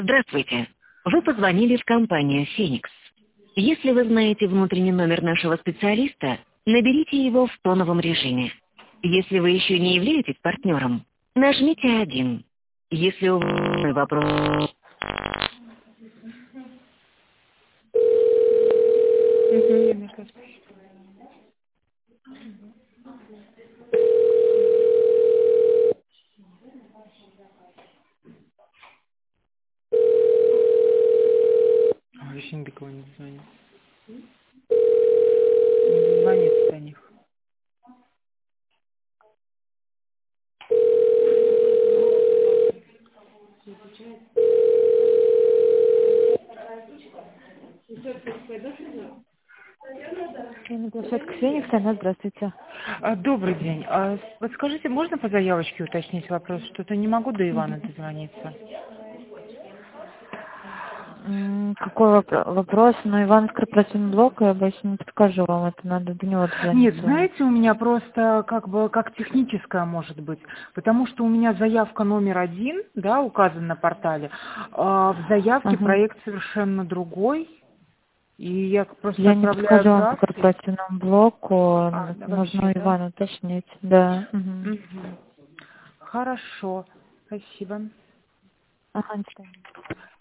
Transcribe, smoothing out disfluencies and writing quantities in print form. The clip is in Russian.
Здравствуйте. Вы позвонили в компанию «Феникс». Если вы знаете внутренний номер нашего специалиста, наберите его в тоновом режиме. Если вы еще не являетесь партнером, нажмите 1. Если у вас вопрос... Еще никого не звонит. Не звонит до них. Площадка Феникс, Анна, здравствуйте. Добрый день. Подскажите, можно по заявочке уточнить вопрос? Что-то не могу до Ивана дозвониться. Какой вопрос? Ну, Иван с корпоративным блоком, я больше не подскажу вам, это надо до него Нет, дозвониться. знаете, у меня просто как техническая может быть, потому что у меня заявка номер 1, да, указан на портале, а в заявке Ага. проект совершенно другой, и я просто Я не отправляю подскажу вам по заявки. корпоративному блоку, Да, нужно вообще, у да? Ивана уточнить. Да. Угу. Мгм. Хорошо, спасибо. Ага, до свидания.